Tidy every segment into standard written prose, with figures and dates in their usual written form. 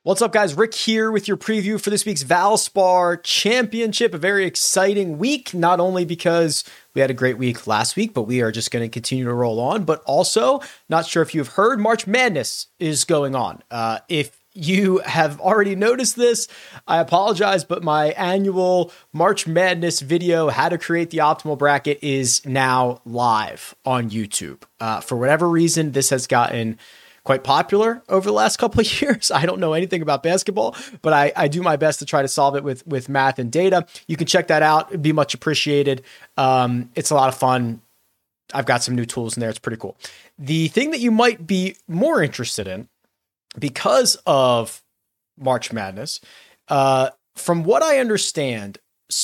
What's up, guys? Rick here with your preview for this week's Valspar Championship. A very exciting week, not only because we had a great week last week, but we are just going to continue to roll on. But also, not sure if you've heard, March Madness is going on. If you have already noticed this, I apologize, but my annual March Madness video, how to create the optimal bracket, is now live on YouTube. For whatever reason, this has gotten quite popular over the last couple of years. I don't know anything about basketball, but I do my best to try to solve it with math and data. You can check that out. It'd be much appreciated. It's a lot of fun. I've got some new tools in there. It's pretty cool. The thing that you might be more interested in because of March Madness, from what I understand,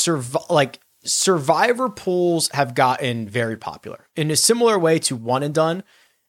survivor pools have gotten very popular in a similar way to one and done.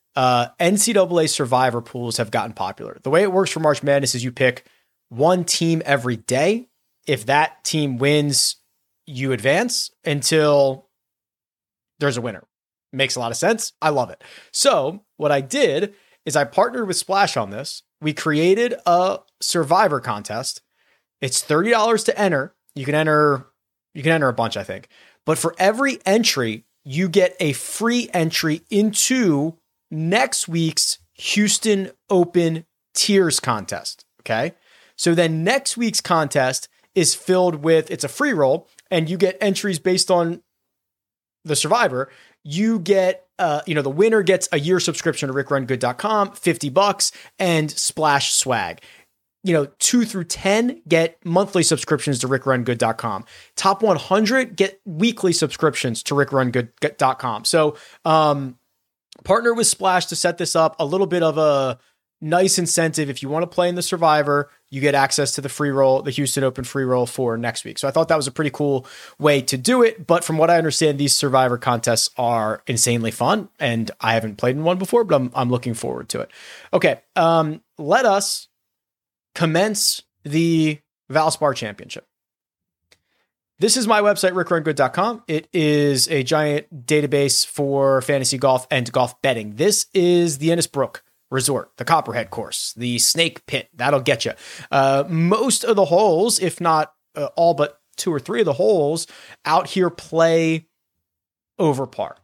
NCAA survivor pools have gotten popular. The way it works for March Madness is you pick one team every day. If that team wins, you advance until there's a winner. Makes a lot of sense. I love it. So what I did is I partnered with Splash on this. We created a survivor contest. It's $30 to enter. You can enter a bunch, I think. But for every entry, you get a free entry into next week's Houston Open Tiers contest. Okay. So then next week's contest is filled with, it's a free roll, and you get entries based on the survivor. You get, the winner gets a year subscription to rickrungood.com, $50, and Splash swag. 2 through 10 get monthly subscriptions to rickrungood.com. Top 100 get weekly subscriptions to rickrungood.com. So, partner with Splash to set this up. A little bit of a nice incentive. If you want to play in the survivor, you get access to the free roll, the Houston Open free roll for next week. So I thought that was a pretty cool way to do it. But from what I understand, these survivor contests are insanely fun, and I haven't played in one before, but I'm looking forward to it. Okay. Let us commence the Valspar Championship. This is my website, rickrungood.com. It is a giant database for fantasy golf and golf betting. This is the Innisbrook Resort, the Copperhead course, the Snake Pit. That'll get you. Most of the holes, if not all but 2 or 3 of the holes out here play over par.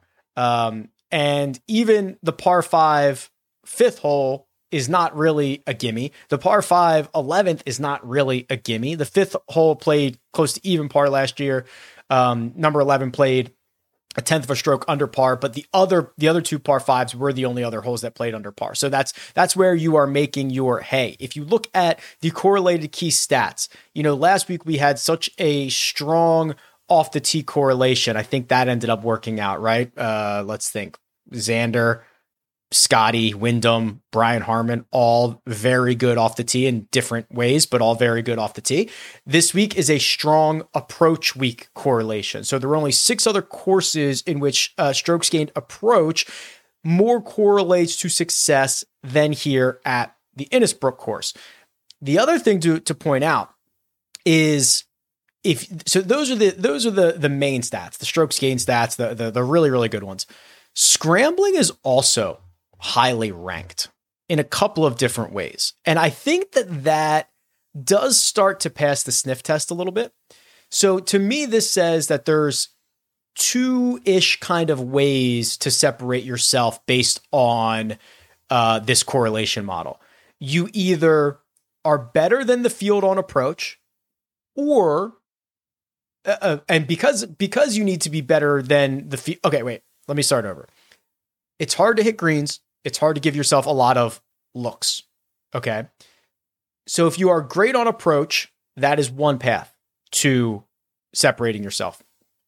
And even the par 5 5th hole is not really a gimme. The par 5 11th is not really a gimme. The 5th hole played close to even par last year. Number 11 played a 10th of a stroke under par, but the other 2 par 5s were the only other holes that played under par. So that's where you are making your hay. If you look at the correlated key stats, last week we had such a strong off the tee correlation. I think that ended up working out, right? Let's think. Xander, Scotty, Wyndham, Brian Harman, all very good off the tee in different ways, but all very good off the tee. This week is a strong approach week correlation. So there are only 6 other courses in which strokes gained approach more correlates to success than here at the Innisbrook course. The other thing to point out is those are the main stats, the strokes gained stats, the really, really good ones. Scrambling is also highly ranked in a couple of different ways. And I think that does start to pass the sniff test a little bit. So to me, this says that there's 2-ish kind of ways to separate yourself based on this correlation model. You either are better than the field on approach, or and because you need to be better than the field. Okay, wait, let me start over. It's hard to hit greens. It's hard to give yourself a lot of looks. Okay. So if you are great on approach, that is one path to separating yourself,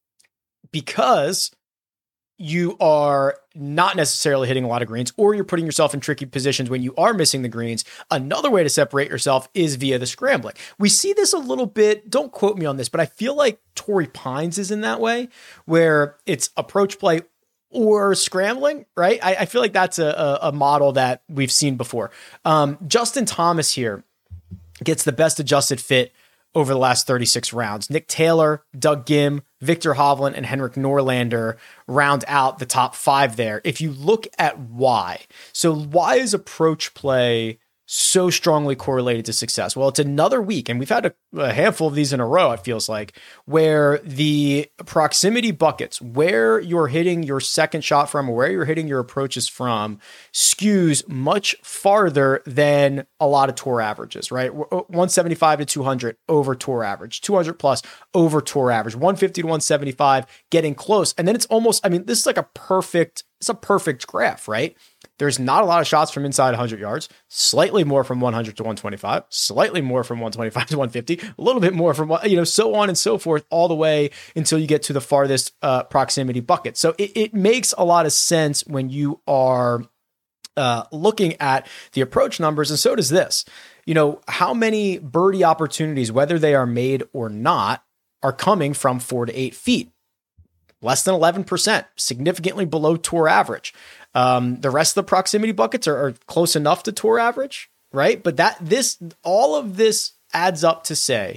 because you are not necessarily hitting a lot of greens, or you're putting yourself in tricky positions when you are missing the greens. Another way to separate yourself is via the scrambling. We see this a little bit. Don't quote me on this, but I feel like Torrey Pines is in that way, where it's approach play or scrambling, right? I feel like that's a model that we've seen before. Justin Thomas here gets the best adjusted fit over the last 36 rounds. Nick Taylor, Doug Gim, Victor Hovland, and Henrik Norlander round out the top 5 there. If you look at why, so why is approach play so strongly correlated to success? Well, it's another week, and we've had a handful of these in a row, it feels like, where the proximity buckets, where you're hitting your second shot from or where you're hitting your approaches from, skews much farther than a lot of tour averages, right? 175 to 200 over tour average, 200 plus over tour average, 150 to 175 getting close. And then it's almost, I mean, this is like it's a perfect graph, right? There's not a lot of shots from inside 100 yards, slightly more from 100 to 125, slightly more from 125 to 150, a little bit more from, so on and so forth, all the way until you get to the farthest proximity bucket. So it makes a lot of sense when you are looking at the approach numbers. And so does this. How many birdie opportunities, whether they are made or not, are coming from 4 to 8 feet? Less than 11%, significantly below tour average. The rest of the proximity buckets are close enough to tour average, right? But all of this adds up to say,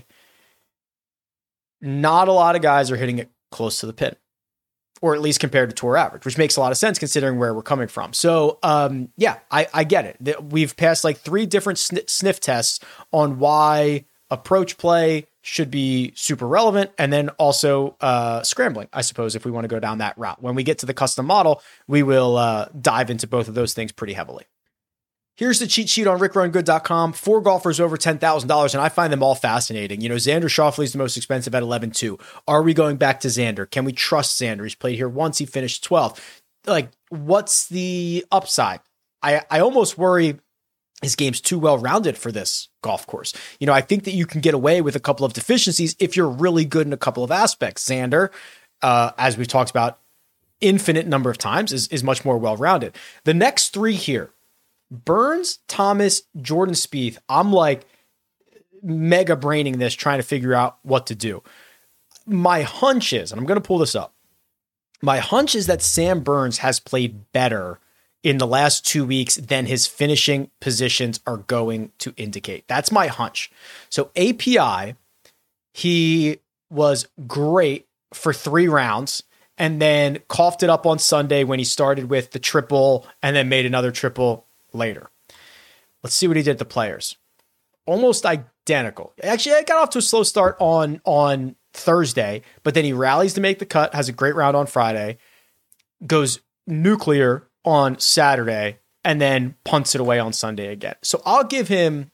not a lot of guys are hitting it close to the pin, or at least compared to tour average, which makes a lot of sense considering where we're coming from. So, I get it. We've passed like 3 different sniff tests on why approach play should be super relevant, and then also scrambling, I suppose, if we want to go down that route. When we get to the custom model, we will dive into both of those things pretty heavily. Here's the cheat sheet on rickrungood.com. 4 golfers over $10,000, and I find them all fascinating. Xander Schauffele is the most expensive at 11.2. Are we going back to Xander? Can we trust Xander? He's played here once. He finished 12th. Like, what's the upside? I almost worry his game's too well-rounded for this golf course. I think that you can get away with a couple of deficiencies if you're really good in a couple of aspects. Xander, as we've talked about infinite number of times, is much more well-rounded. The next 3 here, Burns, Thomas, Jordan Spieth, I'm like mega braining this, trying to figure out what to do. My hunch is, and I'm going to pull this up, my hunch is that Sam Burns has played better in the last 2 weeks than his finishing positions are going to indicate. That's my hunch. So API, he was great for 3 rounds and then coughed it up on Sunday when he started with the triple and then made another triple later. Let's see what he did at the Players. Almost identical. Actually, I got off to a slow start on Thursday, but then he rallies to make the cut, has a great round on Friday, goes nuclear on Saturday, and then punts it away on Sunday again. So I'll give him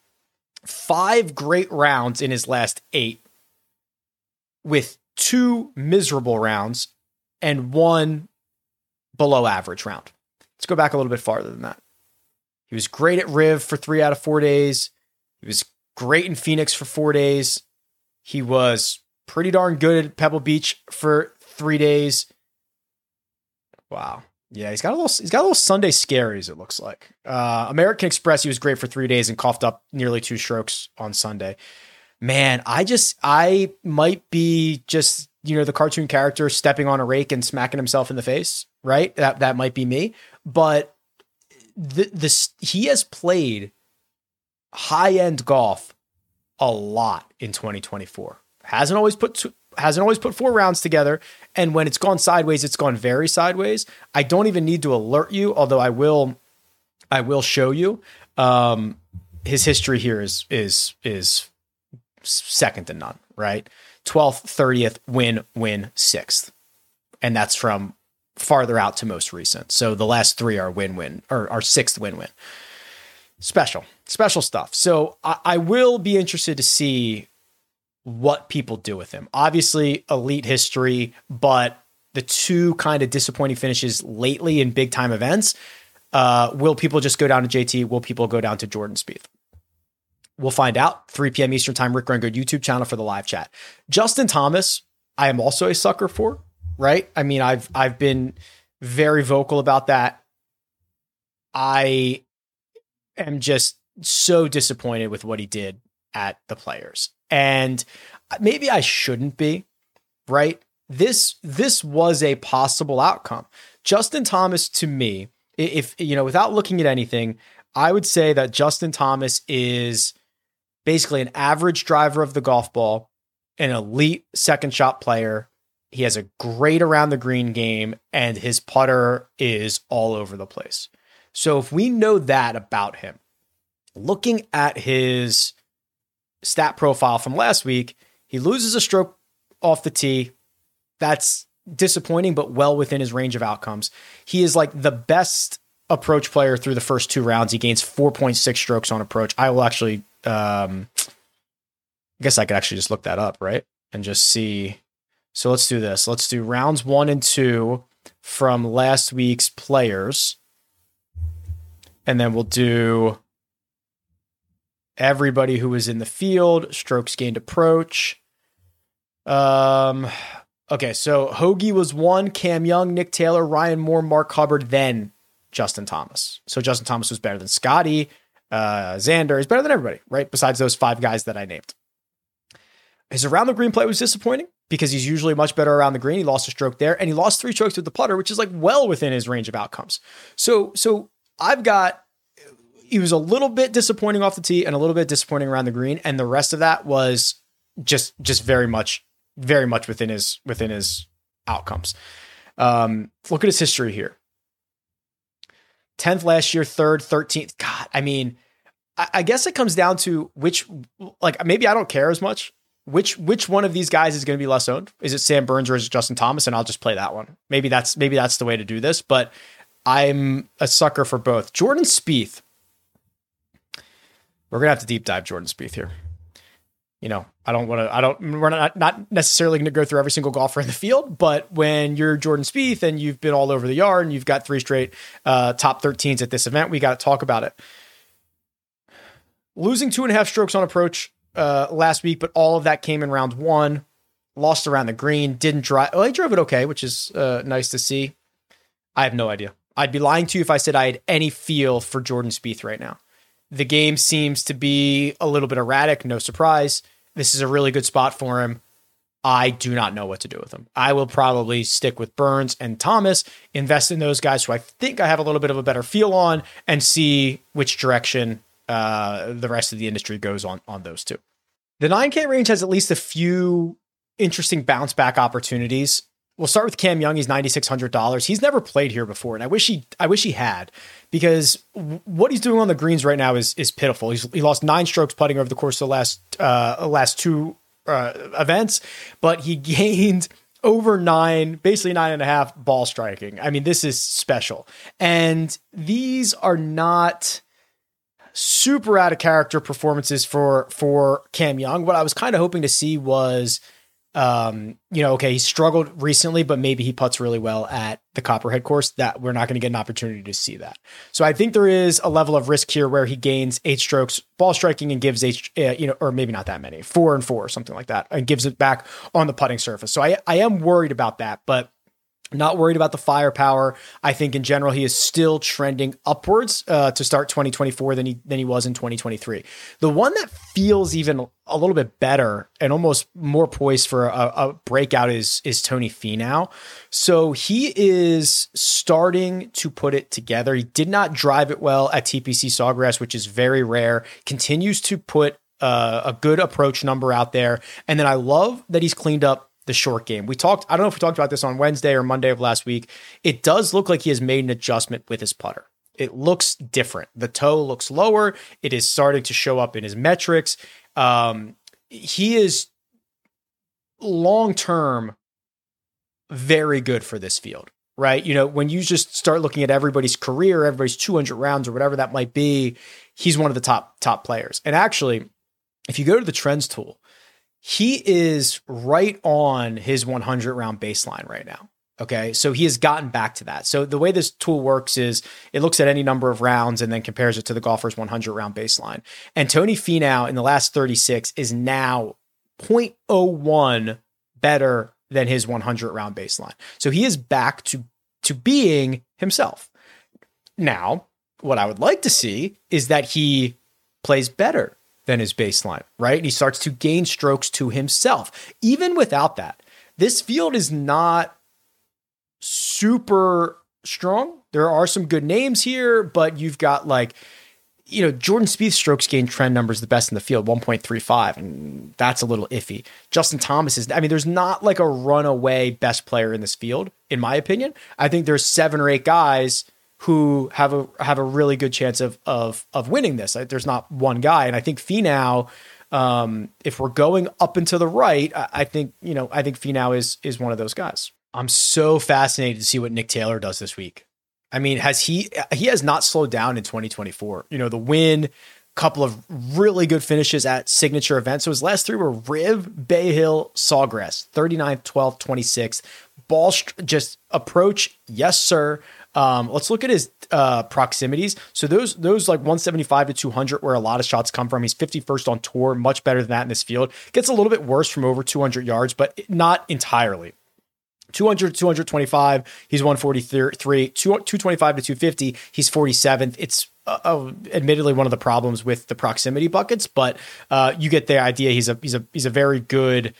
5 great rounds in his last 8, with 2 miserable rounds and 1 below average round. Let's go back a little bit farther than that. He was great at Riv for 3 out of 4 days. He was great in Phoenix for 4 days. He was pretty darn good at Pebble Beach for 3 days. Wow. Yeah, he's got a little Sunday scaries, it looks like. American Express, he was great for 3 days and coughed up nearly 2 strokes on Sunday. Man, I might be just, the cartoon character stepping on a rake and smacking himself in the face, right? That might be me. But he has played high-end golf a lot in 2024. Hasn't always put 4 rounds together, and when it's gone sideways, it's gone very sideways. I don't even need to alert you, although I will show you. His history here is second to none, right? 12th, 30th, win, 6th. And that's from farther out to most recent. So the last 3 are win-win, or are 6th win-win. Special stuff. So I will be interested to see what people do with him. Obviously, elite history, but the 2 kind of disappointing finishes lately in big time events. Will people just go down to JT? Will people go down to Jordan Spieth? We'll find out. 3 p.m. Eastern time, Rick Run Good YouTube channel for the live chat. Justin Thomas, I am also a sucker for, right? I mean, I've been very vocal about that. I am just so disappointed with what he did at the Players. And maybe I shouldn't be, right? This was a possible outcome. Justin Thomas, to me, if without looking at anything, I would say that Justin Thomas is basically an average driver of the golf ball, an elite second shot player. He has a great around the green game, and his putter is all over the place. So if we know that about him, looking at his stat profile from last week, he loses a stroke off the tee. That's disappointing, but well within his range of outcomes. He is like the best approach player through the first 2 rounds. He gains 4.6 strokes on approach. I will actually, I guess I could actually just look that up, right? And just see. So let's do this. Let's do rounds 1 and 2 from last week's players. And then we'll do everybody who was in the field, strokes gained approach. Okay, so Hoagie was 1, Cam Young, Nick Taylor, Ryan Moore, Mark Hubbard, then Justin Thomas. So Justin Thomas was better than Scotty. Xander is better than everybody, right? Besides those 5 guys that I named. His around the green play was disappointing because he's usually much better around the green. He lost a stroke there, and he lost 3 strokes with the putter, which is like well within his range of outcomes. So I've got, he was a little bit disappointing off the tee and a little bit disappointing around the green, and the rest of that was just very much within his outcomes. Look at his history here. 10th last year, 3rd, 13th. God, I mean, I guess it comes down to which, like, maybe I don't care as much. Which one of these guys is going to be less owned? Is it Sam Burns or is it Justin Thomas? And I'll just play that one. Maybe that's the way to do this, but I'm a sucker for both. Jordan Spieth. We're going to have to deep dive Jordan Spieth here. You know, we're not necessarily going to go through every single golfer in the field, but when you're Jordan Spieth and you've been all over the yard and you've got 3 straight top 13s at this event, we got to talk about it. Losing 2.5 strokes on approach last week, but all of that came in round 1. Lost around the green, didn't drive. Well, he drove it okay, which is nice to see. I have no idea. I'd be lying to you if I said I had any feel for Jordan Spieth right now. The game seems to be a little bit erratic, no surprise. This is a really good spot for him. I do not know what to do with him. I will probably stick with Burns and Thomas, invest in those guys who I think I have a little bit of a better feel on, and see which direction the rest of the industry goes on those 2. The 9K range has at least a few interesting bounce back opportunities. We'll start with Cam Young. He's $9,600. He's never played here before, and I wish he had, because what he's doing on the greens right now is pitiful. He lost 9 strokes putting over the course of the last 2 events, but he gained over 9, basically 9.5 ball striking. I mean, this is special, and these are not super out of character performances for Cam Young. What I was kind of hoping to see was, okay, he struggled recently, but maybe he putts really well at the Copperhead course. That we're not going to get an opportunity to see that. So I think there is a level of risk here where he gains 8 strokes ball striking and gives or maybe not that many, 4 and 4, something like that, and gives it back on the putting surface. So I am worried about that, but not worried about the firepower. I think in general, he is still trending upwards to start 2024 than he was in 2023. The one that feels even a little bit better and almost more poised for a breakout is Tony Finau. So he is starting to put it together. He did not drive it well at TPC Sawgrass, which is very rare. Continues to put a good approach number out there. And then I love that he's cleaned up the short game. I don't know if we talked about this on Wednesday or Monday of last week. It does look like he has made an adjustment with his putter. It looks different. The toe looks lower. It is starting to show up in his metrics. He is long-term very good for this field, right? You know, when you just start looking at everybody's career, everybody's 200 rounds or whatever that might be, he's one of the top players. And actually, if you go to the trends tool, he is right on his 100 round baseline right now. Okay. So he has gotten back to that. So the way this tool works is it looks at any number of rounds and then compares it to the golfer's 100 round baseline. And Tony Finau in the last 36 is now 0.01 better than his 100 round baseline. So he is back to being himself. Now, what I would like to see is that he plays better than his baseline, right? And he starts to gain strokes to himself. Even without that, this field is not super strong. There are some good names here, but you've got Jordan Spieth's strokes gain trend number is the best in the field, 1.35, and that's a little iffy. Justin Thomas there's not like a runaway best player in this field, in my opinion. I think there's 7 or 8 guys who have a really good chance of winning this. There's not one guy, and I think Finau, if we're going up and to the right, I think Finau is one of those guys. I'm so fascinated to see what Nick Taylor does this week. I mean, he has not slowed down in 2024. The win, couple of really good finishes at signature events. So his last three were Riv, Bay Hill, Sawgrass, 39th, 12th, 26th. Ball just approach, yes, sir. Let's look at his proximities. So those like 175 to 200 where a lot of shots come from. He's 51st on tour, much better than that in this field. Gets a little bit worse from over 200 yards, but not entirely. 200 to 225, he's 143. 225 to 250, he's 47th. It's admittedly one of the problems with the proximity buckets, but you get the idea. He's a very good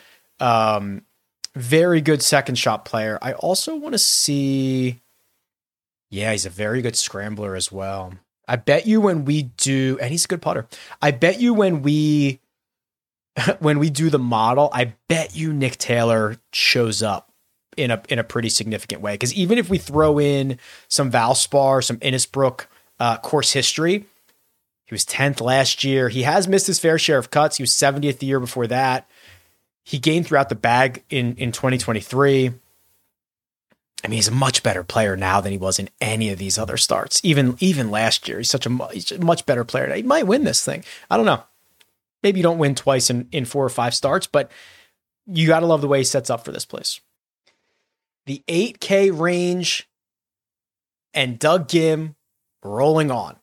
second shot player. I also want to see. Yeah, he's a very good scrambler as well. I bet you when we do, and he's a good putter. I bet you when we do the model, I bet you Nick Taylor shows up in a pretty significant way. Because even if we throw in some Valspar, some Innisbrook course history, he was 10th last year. He has missed his fair share of cuts. He was 70th the year before that. He gained throughout the bag in 2023. I mean, he's a much better player now than he was in any of these other starts. Even last year, he's a much better player. He might win this thing. I don't know. Maybe you don't win twice in 4 or 5 starts, but you got to love the way he sets up for this place. The 8K range and Doug Ghim rolling on.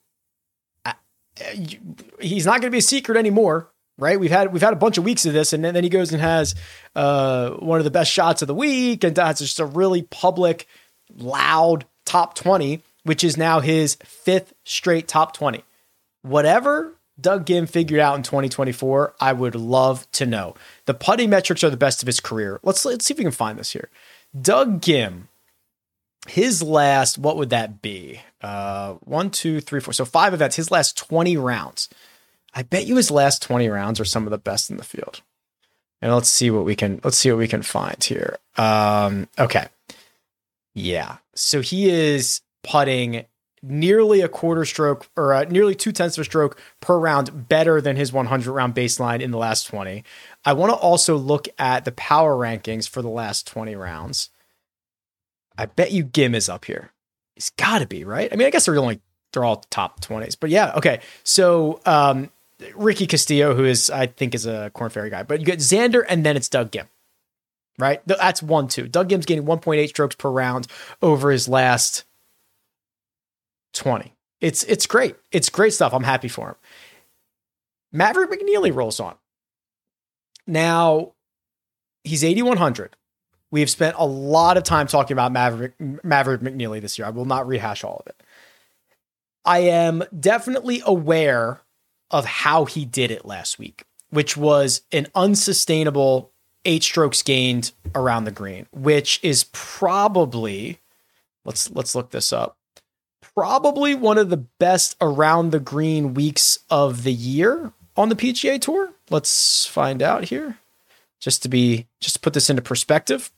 He's not going to be a secret anymore, right? We've had a bunch of weeks of this, and then he goes and has one of the best shots of the week, and that's just a really public, loud top 20, which is now his 5th straight top 20. Whatever Doug Ghim figured out in 2024, I would love to know. The putting metrics are the best of his career. Let's see if we can find this here. Doug Ghim, his last, what would that be? 1, 2, 3, 4. So 5 events, his last 20 rounds. I bet you his last 20 rounds are some of the best in the field. And let's see what we can find here. Okay. Yeah. So he is putting nearly a quarter stroke or nearly 0.2 of a stroke per round better than his 100 round baseline in the last 20. I want to also look at the power rankings for the last 20 rounds. I bet you Ghim is up here. He's got to be, right? I mean, I guess they're all top 20s, but yeah. Okay. So, Ricky Castillo, who I think is a Korn Ferry guy, but you get Xander and then it's Doug Ghim, right? That's 1-2. Doug Ghim's getting 1.8 strokes per round over his last 20. It's great. It's great stuff. I'm happy for him. Maverick McNeely rolls on. Now, he's 8,100. We've spent a lot of time talking about Maverick McNeely this year. I will not rehash all of it. I am definitely aware of how he did it last week, which was an unsustainable 8 strokes gained around the green, which is probably, let's look this up, probably one of the best around the green weeks of the year on the PGA Tour. Let's find out here, just to put this into perspective.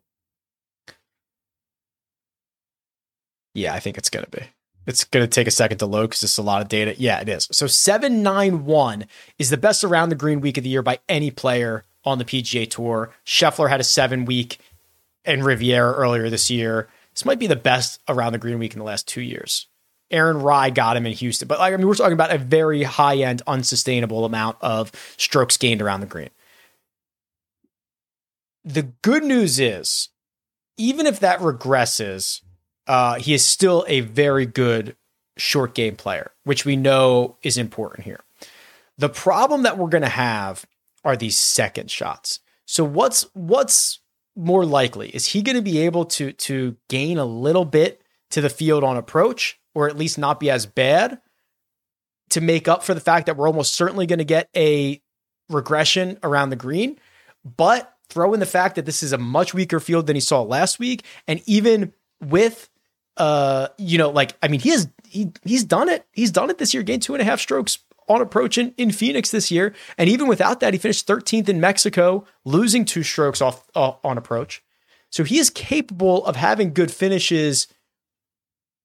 Yeah, I think it's going to be. It's going to take a second to load because it's a lot of data. Yeah, it is. So 791 is the best around the green week of the year by any player on the PGA Tour. Scheffler had a 7-week and Riviera earlier this year. This might be the best around the green week in the last 2 years. Aaron Rye got him in Houston. But we're talking about a very high-end, unsustainable amount of strokes gained around the green. The good news is, even if that regresses, he is still a very good short game player, which we know is important here. The problem that we're going to have are these second shots. So what's more likely? Is he going to be able to gain a little bit to the field on approach, or at least not be as bad, to make up for the fact that we're almost certainly going to get a regression around the green, but throw in the fact that this is a much weaker field than he saw last week. And even with, he's done it. He's done it this year, gained 2.5 strokes on approach in Phoenix this year. And even without that, he finished 13th in Mexico, losing 2 strokes off on approach. So he is capable of having good finishes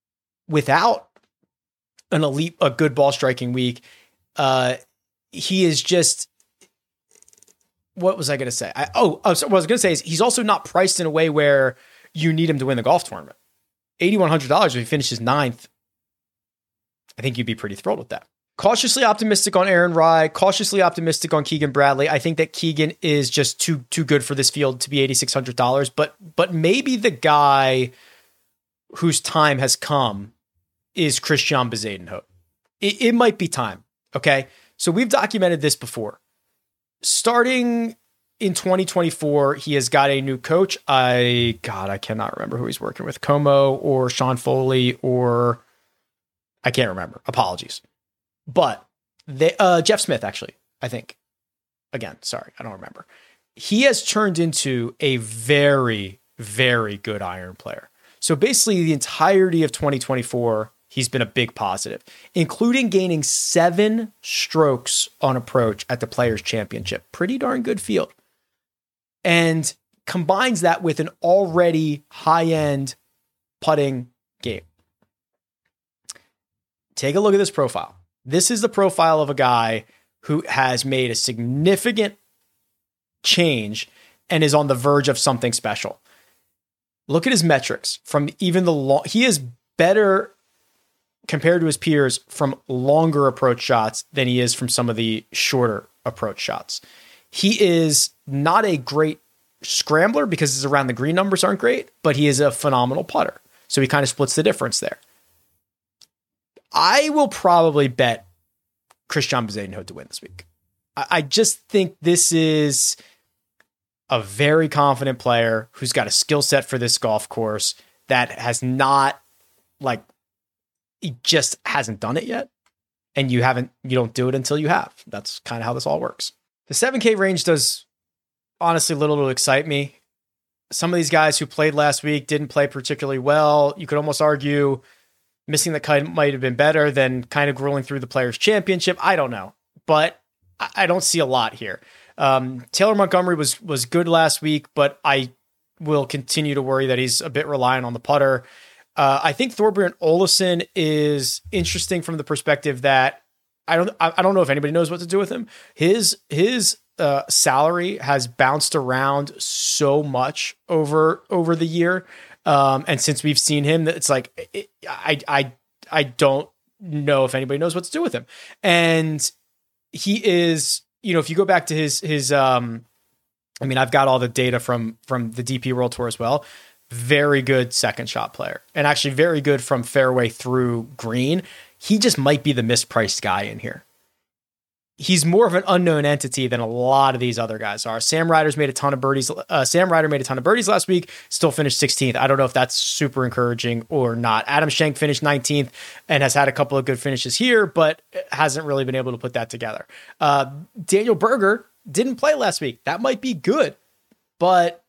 without a good ball striking week, he is just, what was I going to say? So what I was going to say is he's also not priced in a way where you need him to win the golf tournament. $8,100 if he finishes ninth, I think you'd be pretty thrilled with that. Cautiously optimistic on Aaron Rye, cautiously optimistic on Keegan Bradley. I think that Keegan is just too good for this field to be $8,600, but maybe the guy whose time has come is Christiaan Bezuidenhout. It might be time, okay? So we've documented this before. Starting in 2024, he has got a new coach. I cannot remember who he's working with. Como or Sean Foley or I can't remember. Apologies. But Jeff Smith, actually, I think. Again, sorry, I don't remember. He has turned into a very, very good iron player. So basically the entirety of 2024, he's been a big positive, including gaining 7 strokes on approach at the Players' Championship. Pretty darn good field. And combines that with an already high-end putting game. Take a look at this profile. This is the profile of a guy who has made a significant change and is on the verge of something special. Look at his metrics from even he is better compared to his peers from longer approach shots than he is from some of the shorter approach shots. He is not a great scrambler because his around the green numbers aren't great, but he is a phenomenal putter. So he kind of splits the difference there. I will probably bet Christiaan Bezuidenhout to win this week. I just think this is a very confident player who's got a skill set for this golf course that has not, he just hasn't done it yet. And you don't do it until you have. That's kind of how this all works. The 7K range does honestly little to excite me. Some of these guys who played last week didn't play particularly well. You could almost argue missing the cut might have been better than kind of grueling through the Players' Championship. I don't know, but I don't see a lot here. Taylor Montgomery was good last week, but I will continue to worry that he's a bit reliant on the putter. I think Thorbjorn Olesen is interesting from the perspective that I don't know if anybody knows what to do with him. His salary has bounced around so much over the year. And since we've seen him, it's like, I don't know if anybody knows what to do with him. And he is, if you go back to his I've got all the data from the DP World Tour as well. Very good second shot player and actually very good from fairway through green. He just might be the mispriced guy in here. He's more of an unknown entity than a lot of these other guys are. Sam Ryder made a ton of birdies last week, still finished 16th. I don't know if that's super encouraging or not. Adam Schenk finished 19th and has had a couple of good finishes here, but hasn't really been able to put that together. Daniel Berger didn't play last week. That might be good, but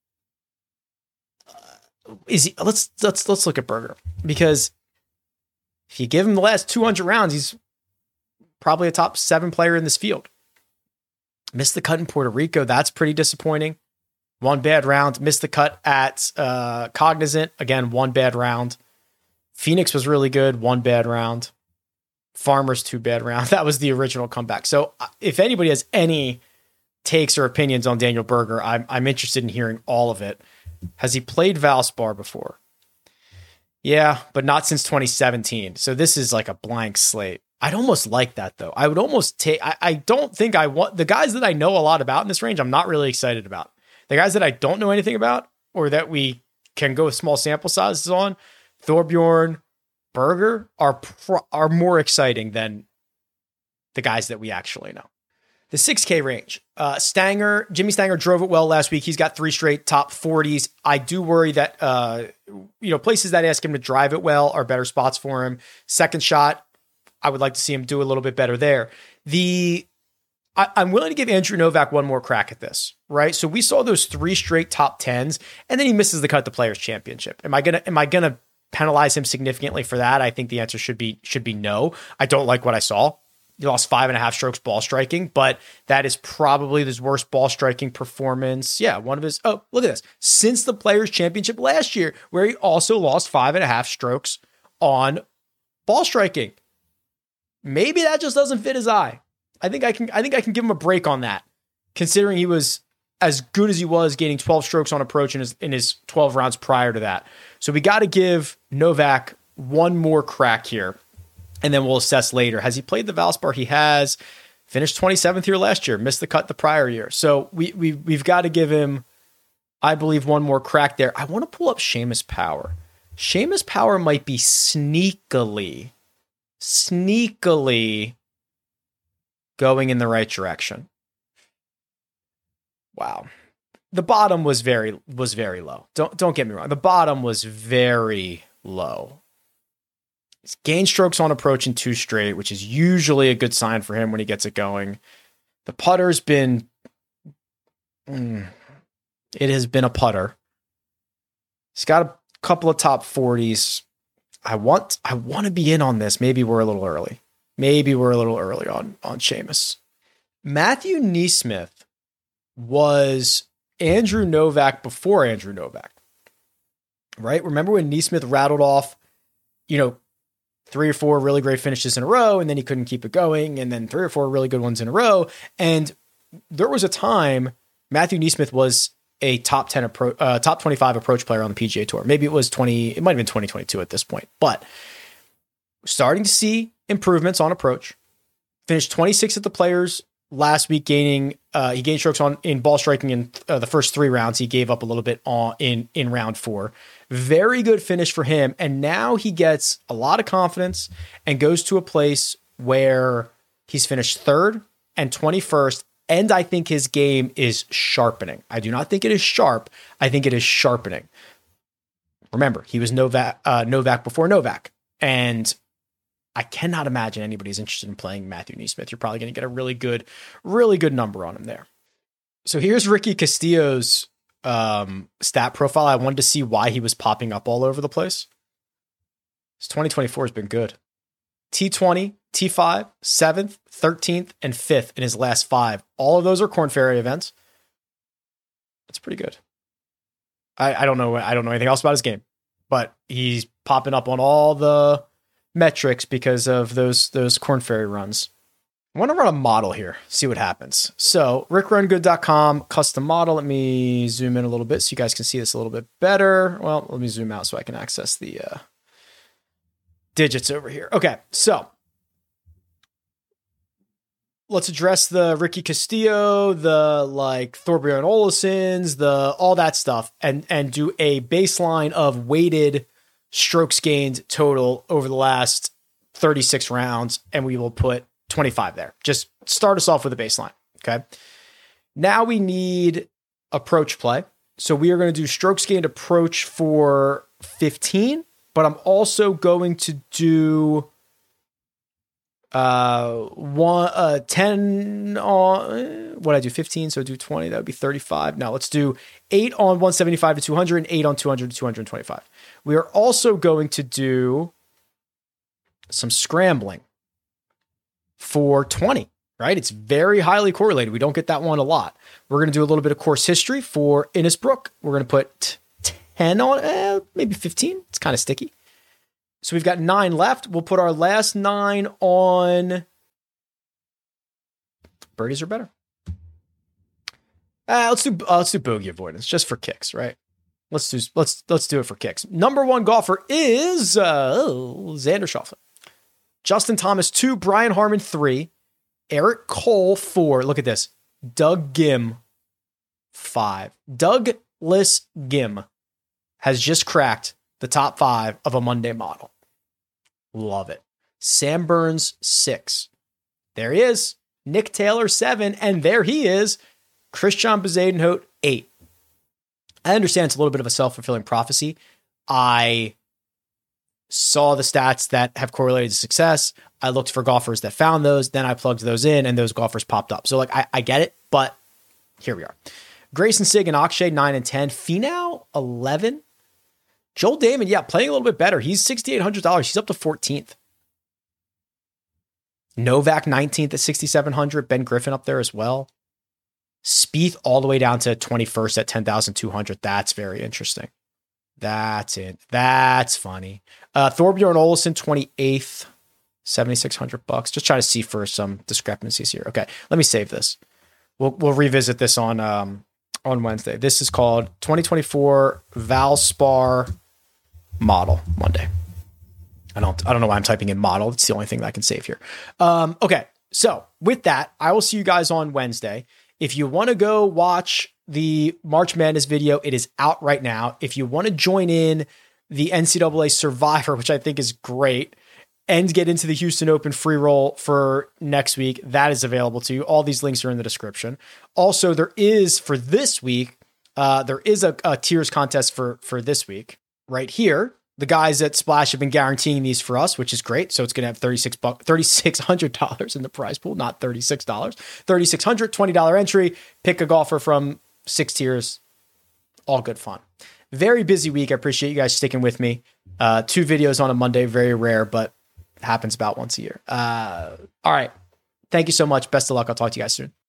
is he? Let's look at Berger, because if you give him the last 200 rounds, he's probably a top 7 player in this field. Missed the cut in Puerto Rico. That's pretty disappointing. 1 bad round. Missed the cut at Cognizant. Again, 1 bad round. Phoenix was really good. 1 bad round. Farmers, 2 bad round. That was the original comeback. So if anybody has any takes or opinions on Daniel Berger, I'm interested in hearing all of it. Has he played Valspar before? Yeah, but not since 2017. So this is like a blank slate. I'd almost like that, though. I would almost take, I don't think I want the guys that I know a lot about in this range. I'm not really excited about the guys that I don't know anything about, or that we can go with small sample sizes on. Thorbjorn, Berger are more exciting than the guys that we actually know. The 6K range, Jimmy Stanger drove it well last week. He's got 3 straight top 40s. I do worry that, places that ask him to drive it well are better spots for him. Second shot, I would like to see him do a little bit better there. I'm willing to give Andrew Novak one more crack at this, right? So we saw those 3 straight top 10s, and then he misses the cut at the Players' Championship. Am I gonna penalize him significantly for that? I think the answer should be no. I don't like what I saw. He lost 5.5 strokes ball striking, but that is probably his worst ball striking performance. Yeah, one of his. Oh, look at this. Since the Players' Championship last year, where he also lost 5.5 strokes on ball striking. Maybe that just doesn't fit his eye. I think I can give him a break on that, considering he was as good as he was, gaining 12 strokes on approach in his 12 rounds prior to that. So we got to give Novak one more crack here, and then we'll assess later. Has he played the Valspar? He has. Finished 27th here last year, missed the cut the prior year. So we've got to give him, I believe, one more crack there. I want to pull up Seamus Power. Seamus Power might be sneakily going in the right direction. Wow. The bottom was very low. Don't get me wrong. The bottom was very low. He's gained strokes on approach in 2 straight, which is usually a good sign for him when he gets it going. The putter's been, it has been a putter. He's got a couple of top 40s. I want to be in on this. Maybe we're a little early. On Seamus. Matthew NeSmith was Andrew Novak before Andrew Novak, right? Remember when NeSmith rattled off, 3 or 4 really great finishes in a row, and then he couldn't keep it going, and then 3 or 4 really good ones in a row. And there was a time Matthew NeSmith was a top 25 approach player on the PGA Tour. Maybe it was it might have been 2022 at this point, but starting to see improvements on approach. Finished 26th at the Players last week, he gained strokes in ball striking in the first 3 rounds. He gave up a little bit in round 4. Very good finish for him. And now he gets a lot of confidence and goes to a place where he's finished 3rd and 21st. And I think his game is sharpening. I do not think it is sharp. I think it is sharpening. Remember, he was Novak before Novak. And I cannot imagine anybody's interested in playing Matthew NeSmith. You're probably going to get a really good number on him there. So here's Ricky Castillo's stat profile. I wanted to see why he was popping up all over the place. His 2024 has been good. T20, T5, 7th, 13th, and 5th in his last 5. All of those are Korn Ferry events. That's pretty good. I don't know anything else about his game, but he's popping up on all the metrics because of those Korn Ferry runs. I want to run a model here, see what happens. So rickrungood.com, custom model. Let me zoom in a little bit so you guys can see this a little bit better. Well, let me zoom out so I can access the digits over here. Okay, so let's address the Ricky Castillo, the Thorbjorn Olesens, all that stuff, and do a baseline of weighted strokes gained total over the last 36 rounds, and we will put 25 there. Just start us off with a baseline, okay? Now we need approach play. So we are going to do strokes gained approach for 15, but I'm also going to do 10 on, what I do, 15, so do 20, that would be 35. Now let's do 8 on 175 to 200 and 8 on 200 to 225. We are also going to do some scrambling for 20, right? It's very highly correlated. We don't get that one a lot. We're going to do a little bit of course history for Innisbrook. We're going to put 10 on, maybe 15. It's kind of sticky. So we've got 9 left. We'll put our last 9 on birdies are better. Let's do bogey avoidance just for kicks, right? Let's do it for kicks. Number 1 golfer is Xander Schauffele. Justin Thomas 2, Brian Harman 3, Eric Cole 4. Look at this. Doug Gim 5. Douglas Gim has just cracked the top 5 of a Monday model. Love it. Sam Burns 6. There he is. Nick Taylor 7, and there he is. Christian Bezuidenhout 8. I understand it's a little bit of a self-fulfilling prophecy. I saw the stats that have correlated to success. I looked for golfers that found those. Then I plugged those in and those golfers popped up. So I get it, but here we are. Grayson Sigg and Akshay 9 and 10. Finau 11. Joel Damon, playing a little bit better. He's $6,800. He's up to 14th. Novak 19th at 6,700. Ben Griffin up there as well. Spieth all the way down to 21st at 10,200. That's very interesting. That's it. That's funny. Thorbjorn Olesen, 28th, $7,600. Just trying to see for some discrepancies here. Okay, let me save this. We'll revisit this on Wednesday. This is called 2024 Valspar Model Monday. I don't know why I'm typing in model. It's the only thing that I can save here. Okay, so with that, I will see you guys on Wednesday. If you want to go watch the March Madness video, it is out right now. If you want to join in the NCAA Survivor, which I think is great, and get into the Houston Open free roll for next week, that is available to you. All these links are in the description. Also, there is for this week, there is a tiers contest for this week right here. The guys at Splash have been guaranteeing these for us, which is great. So it's going to have $3,600 in the prize pool, not $36. $3,600, $20 entry. Pick a golfer from 6 tiers. All good fun. Very busy week. I appreciate you guys sticking with me. 2 videos on a Monday, very rare, but happens about once a year. All right. Thank you so much. Best of luck. I'll talk to you guys soon.